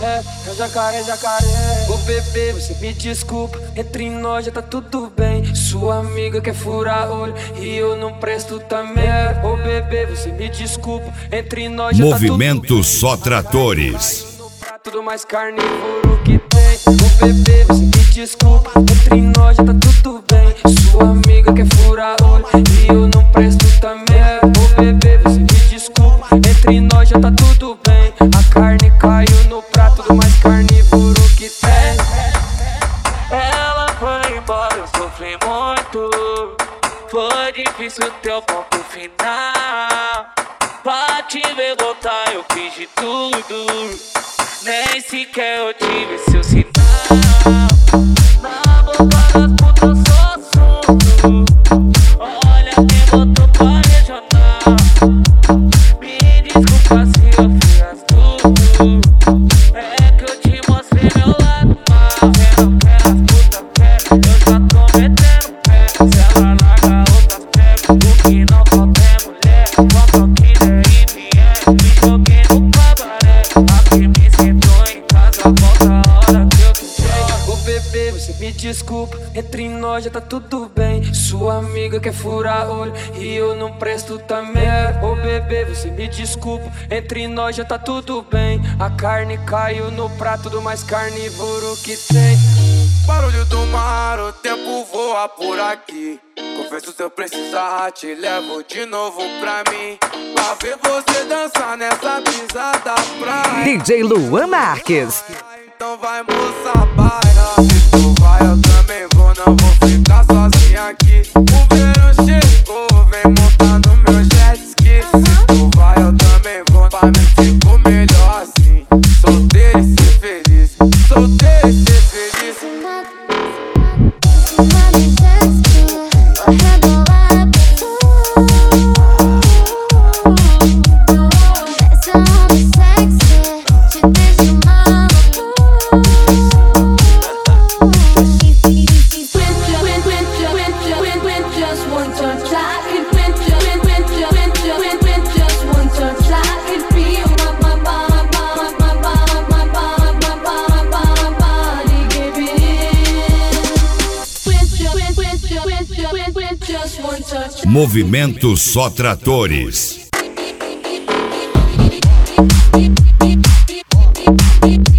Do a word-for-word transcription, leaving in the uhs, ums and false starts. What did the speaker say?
É, é jacaré, jacaré. Ô bebê, você me desculpa, entre nós já tá tudo bem. Sua amiga quer furar olho e eu não presto também. Ô bebê, você me desculpa, entre nós já Movimento tá tudo bem. Só Tratores. Tudo mais carnívoro que tem. Ô bebê, você me desculpa, entre nós já tá tudo bem. Sua amiga quer furar olho e eu não presto também. Ô bebê, você me desculpa, entre nós já tá tudo bem. A carne caiu no prato do mais carnívoro que tem. Ela foi embora, eu sofri muito. Foi difícil teu ponto final. Pra te ver voltar eu fiz de tudo. Nem sequer eu tive seu sinal. Na boca das putas eu sou assunto. Olha quem botou pra regional. Me desculpa se eu fiz tudo. É que eu te mostrei meu lado mal. Vendo que as putas querem, eu já tô metendo pé. Se ela larga outras pega, o que não falta é mulher. Quanto que der e vier, me joguei no cabaré. Aqui me sentou em casa, volta a hora que eu quiser. Ô bebê, você me desculpa, entre nós já tá tudo bem. Sua amiga quer furar olho e eu não presto também. Ô bebê, você me desculpa, entre nós já tá tudo bem. A carne caiu no prato do mais carnívoro que tem. Barulho do mar, o tempo voa por aqui. Confesso, se eu precisar, te levo de novo pra mim. Pra ver você dançar nessa brisa da praia. D J Luan Marques. Então vai, moça, baila. Se tu vai, eu também vou. Não vou ficar sozinha aqui. O verão chegou, vem montar no meu jet ski. Se tu vai, eu também vou. Pra mim fico melhor assim. Solteiro e ser feliz. Solteiro e ser feliz. Movimento Só Tratores.